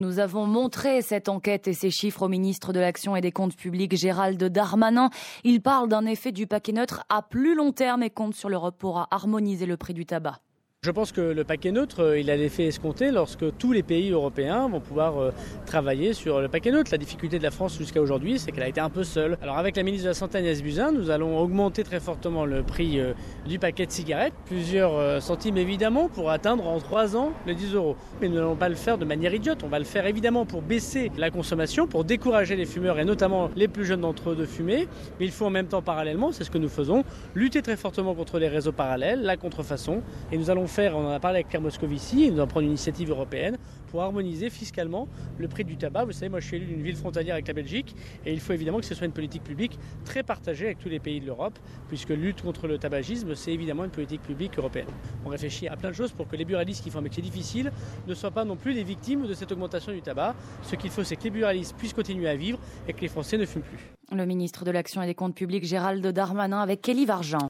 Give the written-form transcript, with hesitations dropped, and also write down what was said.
Nous avons montré cette enquête et ces chiffres au ministre de l'Action et des Comptes publics, Gérald Darmanin. Il parle d'un effet du paquet neutre à plus long terme et compte sur l'Europe pour harmoniser le prix du tabac. Je pense que le paquet neutre, il a l'effet escompté lorsque tous les pays européens vont pouvoir travailler sur le paquet neutre. La difficulté de la France jusqu'à aujourd'hui, c'est qu'elle a été un peu seule. Alors avec la ministre de la Santé Agnès Buzyn, nous allons augmenter très fortement le prix du paquet de cigarettes, plusieurs centimes évidemment, pour atteindre en 3 ans les 10 €. Mais nous n'allons pas le faire de manière idiote, on va le faire évidemment pour baisser la consommation, pour décourager les fumeurs et notamment les plus jeunes d'entre eux de fumer. Mais il faut en même temps parallèlement, c'est ce que nous faisons, lutter très fortement contre les réseaux parallèles, la contrefaçon, et nous allons on en a parlé avec Pierre Moscovici, et nous allons prendre une initiative européenne pour harmoniser fiscalement le prix du tabac. Vous savez, moi je suis élu d'une ville frontalière avec la Belgique et il faut évidemment que ce soit une politique publique très partagée avec tous les pays de l'Europe, puisque lutte contre le tabagisme, c'est évidemment une politique publique européenne. On réfléchit à plein de choses pour que les buralistes qui font un métier difficile ne soient pas non plus les victimes de cette augmentation du tabac. Ce qu'il faut, c'est que les buralistes puissent continuer à vivre et que les Français ne fument plus. Le ministre de l'Action et des Comptes publics, Gérald Darmanin, avec Kelly Vargean.